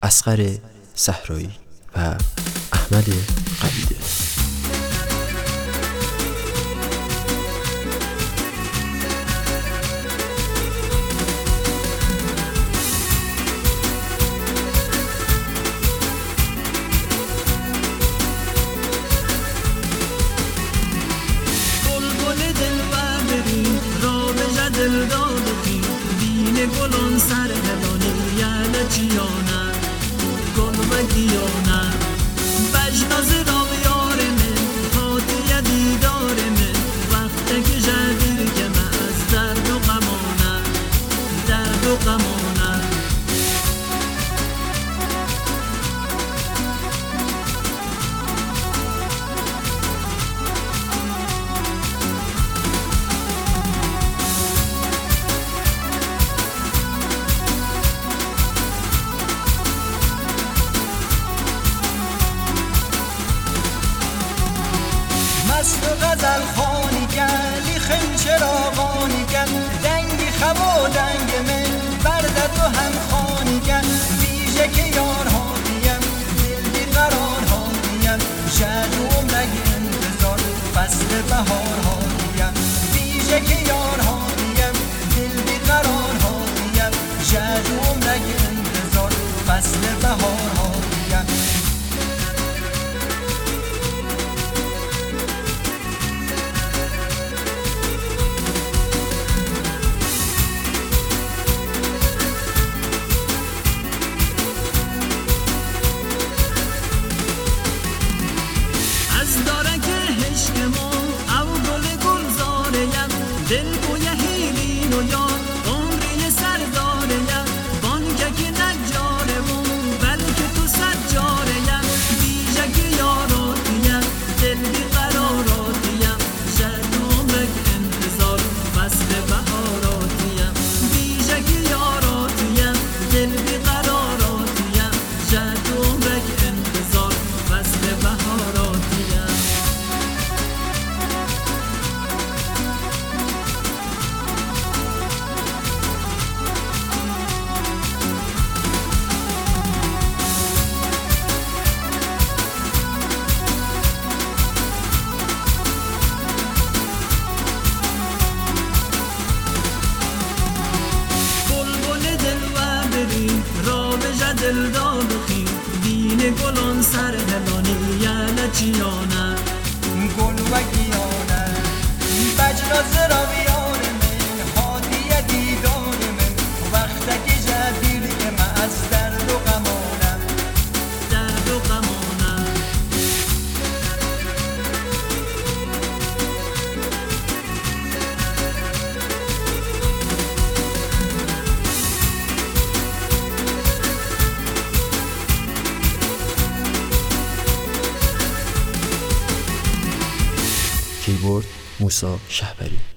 اصغر صحرایی و احمد قویده. دل دادی دین گلان سر هلانی یل چیانه گل و گیانه بجناز را بیار من خاطی دیدار من وقت که جدیر که من از درد و غمانه درد و غمانه مست و غزل خانی گلی خیل چراغانی گل دنگی خب و دنگ من بردت و هم خانی گل ویژه که یار هاتیم دل بیقرار هاتیم شد و عمرک انتظار فصل بهار هاتیم ویژه که یار هاتیم دل بیقرار هاتیم شد و عمرک انتظار فصل بهار هاتیم دل بوی هیلین و یار عمری سرداره یم بانکه که نجاره مون بلکه تو سجاره یم بیجک یاراتیم دل بیقراراتیم شد عمرک انتظار فصل بهاراتیم بیجک یاراتیم دل بیقراراتیم شد عمرک انتظار فصل بهاراتیم دل دادی دین گلان سر هلانی یل چیانه گل و گیانه بجناز را بیار من خاطی دیدار من وقت که جدیر که من از درد و غمانم درد و غمانم کیبورد موسی شهبری.